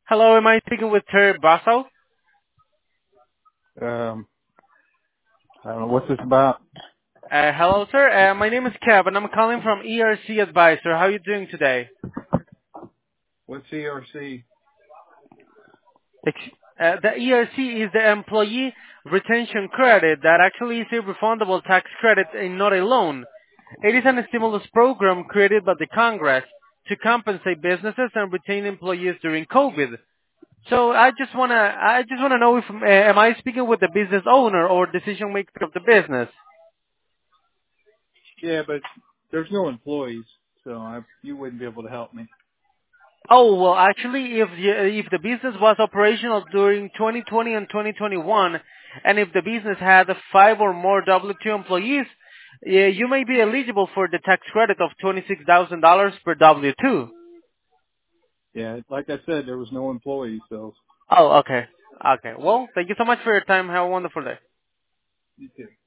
Hello, am I speaking with Terry Basso? Um, I don't know what's this about. Hello, sir. My name is Kev, and I'm calling from ERC Advisor. How are you doing today? What's ERC? The ERC is the Employee Retention Credit that actually is a refundable tax credit and not a loan. It is a stimulus program created by the Congress to compensate businesses and retain employees during COVID. So I just wanna know if am I speaking with the business owner or decision maker of the business? Yeah, but there's no employees, so you wouldn't be able to help me. Oh, well, actually, if the business was operational during 2020 and 2021, and if the business had 5 or more W-2 employees, you may be eligible for the tax credit of $26,000 per W-2. Yeah, like I said, there was no employees, so Oh, okay. Okay. Well, thank you so much for your time. Have a wonderful day. you too.